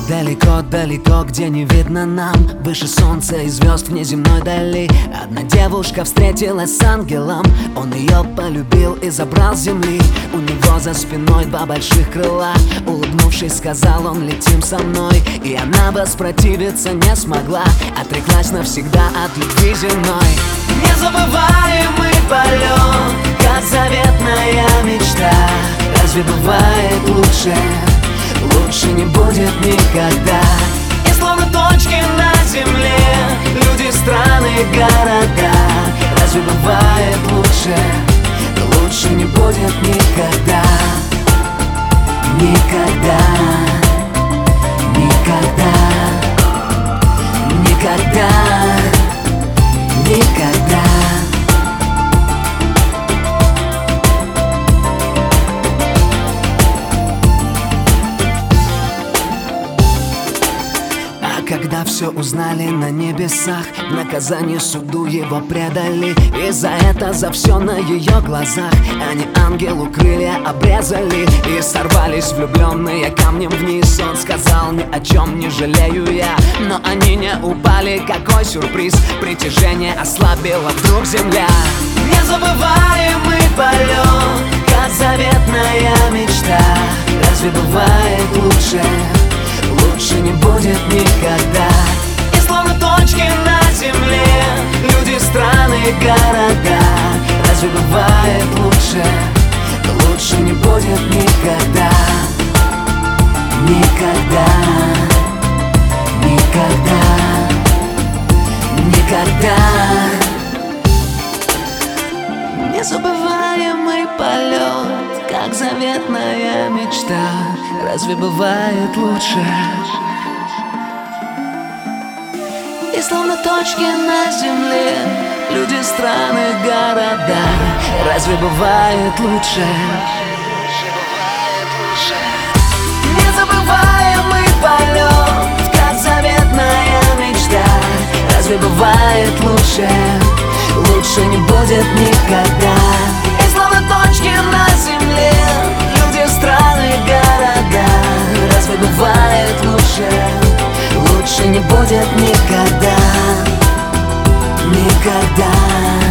далеко-далеко, где не видно нам, выше солнца и звезд в неземной дали, одна девушка встретилась с ангелом. Он ее полюбил и забрал с земли. У него за спиной два больших крыла. Улыбнувшись, сказал он: летим со мной. И она воспротивиться не смогла, отреклась навсегда от любви земной. Незабываемый полет, как заветная мечта. Разве бывает лучше? Лучше не будет никогда. И словно точки на земле, люди, страны, города. Разве бывает лучше? Лучше не будет никогда. Никогда. Никогда. Никогда. Никогда. Когда все узнали на небесах, в наказание суду его предали. И за это, за все на ее глазах они ангелу крылья обрезали. И сорвались влюбленные камнем вниз. Он сказал: ни о чем не жалею я. Но они не упали, какой сюрприз. Притяжение ослабило вдруг земля. Незабываемый полет, как заветная мечта. Разве бывает лучше? Лучше не будет никогда. И словно точки на земле, люди, страны, города. Разве бывает лучше? Лучше не будет никогда. Никогда. Никогда. Никогда. Незабываемый полет, как заветная мечта. Разве бывает лучше? И словно точки на земле, люди, страны, города. Разве бывает лучше? Незабываемый полет, как заветная мечта. Разве бывает лучше? Лучше не будет никогда. И словно точки на земле, люди, страны, города. Разве бывает лучше? Лучше не будет никогда. Никогда.